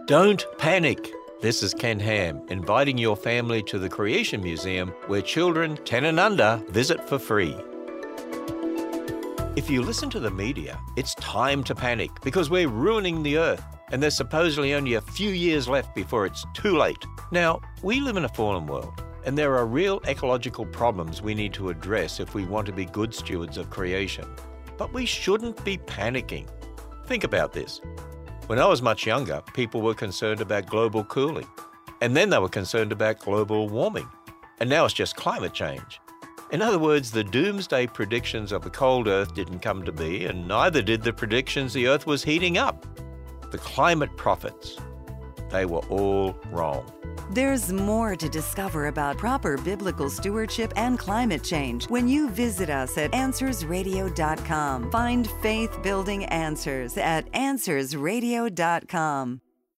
Don't panic. This is Ken Ham, inviting your family to the Creation Museum, where children 10 and under visit for free. If you listen to the media, it's time to panic because we're ruining the Earth and there's supposedly only a few years left before it's too late. Now, we live in a fallen world and there are real ecological problems we need to address if we want to be good stewards of creation. But we shouldn't be panicking. Think about this. When I was much younger, people were concerned about global cooling, and then they were concerned about global warming, and now it's just climate change. In other words, the doomsday predictions of the cold Earth didn't come to be, and neither did the predictions the Earth was heating up. The climate prophets, they were all wrong. There's more to discover about proper biblical stewardship and climate change when you visit us at AnswersRadio.com. Find faith-building answers at AnswersRadio.com.